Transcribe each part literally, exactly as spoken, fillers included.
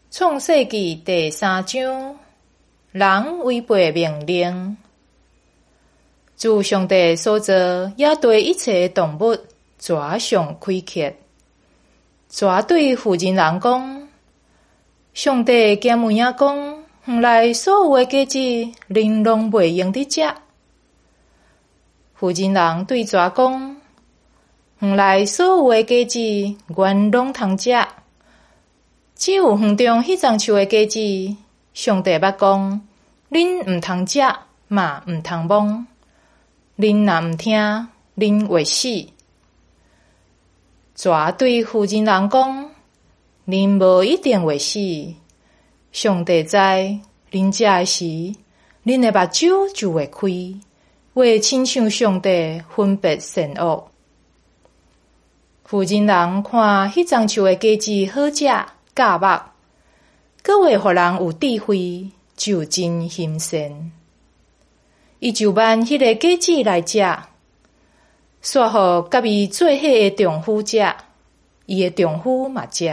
创世纪第三章，人违背命令。自上帝所造，也对一切动物蛇上开启。蛇对妇人人讲：上帝竟有影讲，园内所有的果子，恁拢袂用得食。妇人人对蛇讲：园内所有的果子，阮拢通食。只有园中迄丛树的果子，上帝捌讲，恁毋通食，嘛毋通摸。恁若毋听，恁会死。蛇对妇人人讲：恁无一定会死。上帝知，恁食的时，恁的目睭就会开，会亲像上帝分别善恶。妇人人看迄丛树的果子好食，教目，阁会互人有智慧，就真欣赏。伊就挽迄个果子来食，煞互甲伊做伙的丈夫食，伊的丈夫嘛食。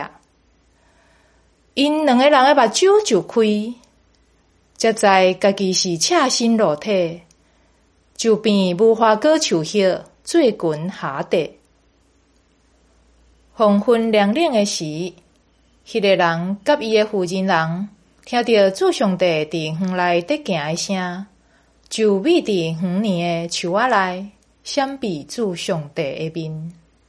因两个人的目睭就开，才知家己是赤身裸体，就变无花果树叶，做裙下地。黄昏凉冷的时，迄个人甲伊的妇人人听到主上帝伫园内得行的声，就匿伫园林的树仔内，闪避主上帝的面。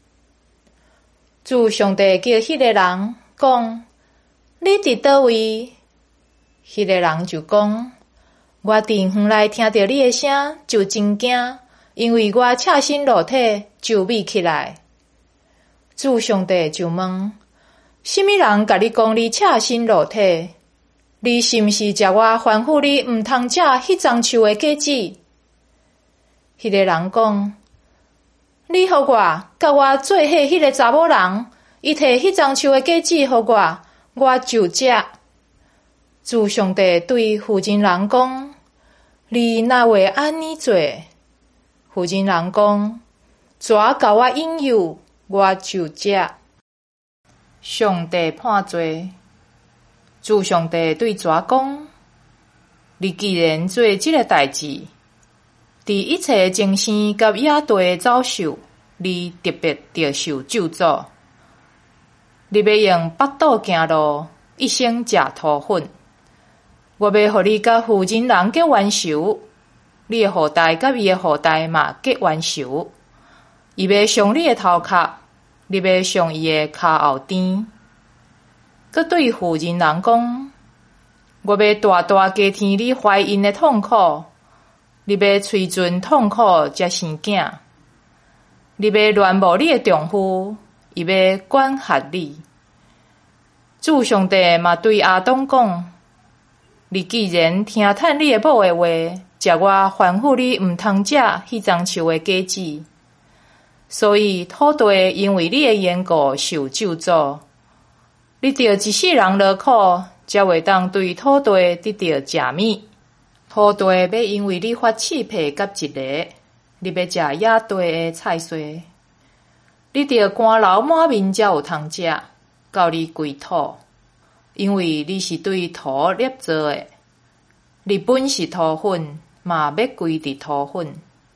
主上帝叫迄个人讲：你伫倒位？迄个人就讲：我伫园内听到你的声，就真惊，因为我赤身裸体，就匿起来。主上帝就问：什么人甲你讲你赤身裸体？你是毋是食我吩咐你毋通食迄丛树的果子？迄个人讲：你予我，甲我做伙迄个查某人，伊摕迄丛树的果子予我，我就食。主上帝对妇人人讲：你哪会安尼做？妇人人讲：蛇甲我引诱，我就食。上帝判罪。主上帝对蛇讲：你既然做这个代志，伫一切精生甲野地的走兽，你特别着受咒诅。你要用腹肚行路，一生食土粉。我要互你甲妇人人结冤仇，你的后代甲伊的后代嘛结冤仇。伊要伤你的头壳，你要伤伊的骹后颠。佮对妇人人讲：我要大大加添你怀孕的痛苦，你要催尽痛苦才生囝，你要恋慕你的丈夫，伊要管辖你。主上帝嘛对亚当讲：你既然听趁你的某的话，食我吩咐你毋通食迄丛树的果子，所以土地因为你的缘故受咒诅。你着一世人劳苦，才会当对土地得到食物。土地要因为你发气魄甲一个，你要食野地的菜蔬。你着汗流满面才有通食，到你归土，因为你是对土捏造的。你本是土粉，嘛要归伫土粉。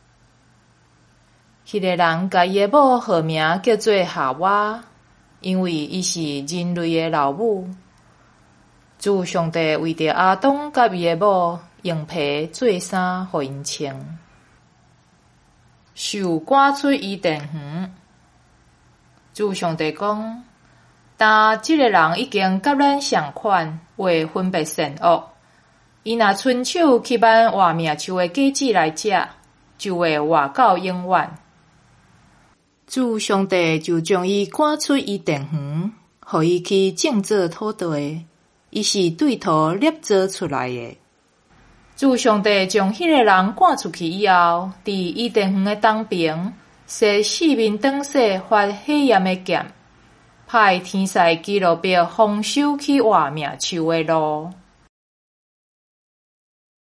迄个人甲伊的某号名叫做夏娃。因为伊是人类的老母。主上帝为着亚当甲伊的某用皮做衫，互因穿。受赶出伊殿园。主上帝讲：但即个人已经甲咱相款，会分别善恶。伊若伸手去挽活命树的果子来食，就会活到永远。主上帝就将伊赶出伊殿园，互伊去种植土地。伊是对土捏造出来的。主上帝将迄个人赶出去以后，伫伊殿园的东边，设四面灯势发火焰的剑，派天使基路伯丰收去活命树的路。